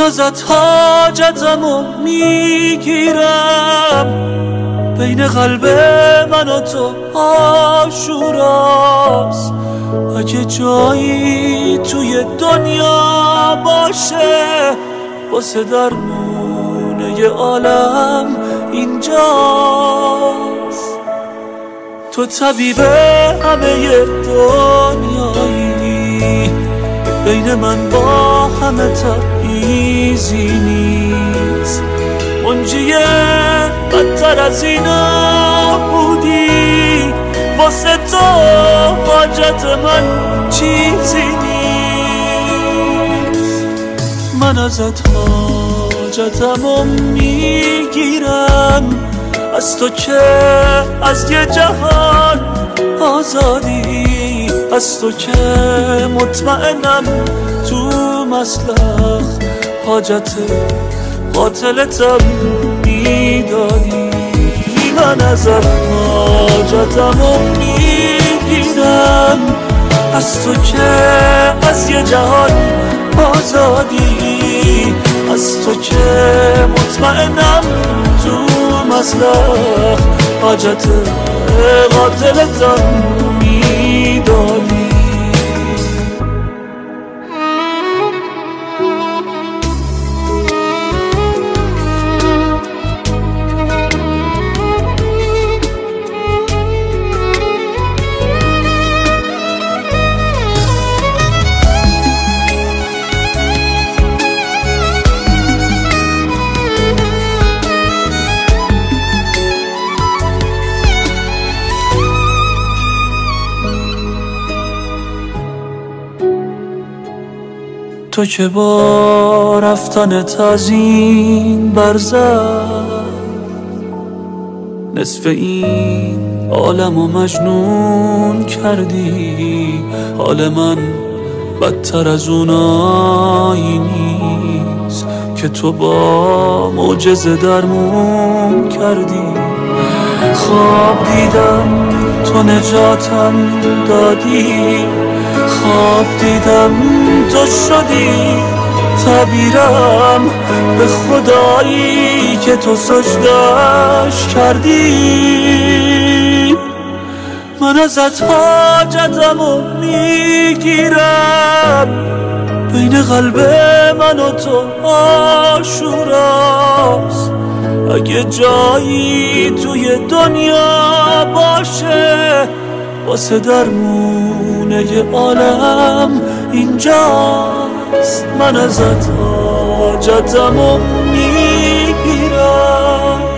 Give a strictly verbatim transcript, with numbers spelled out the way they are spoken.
ازت حاجتمو میگیرم، بین قلب من و تو آشوراست. اگه جایی توی دنیا باشه واسه درمونه ی عالم اینجاست. تو طبیب همه دنیایی، بین من با همه تمیزی نیست. منجی بدتر از اینا بودی، واسه تو حاجت من چیزی نیست. من ازت حاجتمو میگیرم، از تو که از یه جهان آزادی، از تو که مطمئنم تو مسلخ حاجت قاتلتم میدانی. من ازت حاجتمو میگیرم، از تو که از یه جهان آزادی، از تو که مطمئنم تو مسلخ حاجت قاتلتم میدانی. تو که با رفتنت از این برزخ نصف این عالم و مجنون کردی، حال من بدتر از اونایی نیست که تو با معجزه درمون کردی. خواب دیدم تو نجاتم دادی، خواب دیدم تو شدی تعبیرم به خدایی که تو سجدش کردی. من ازت حاجتمو میگیرم، بین قلب من و تو آشوراست. اگه جایی توی دنیا باشه واسه درمونه ی عالم اینجاست. من ازت حاجتمو میگیرم.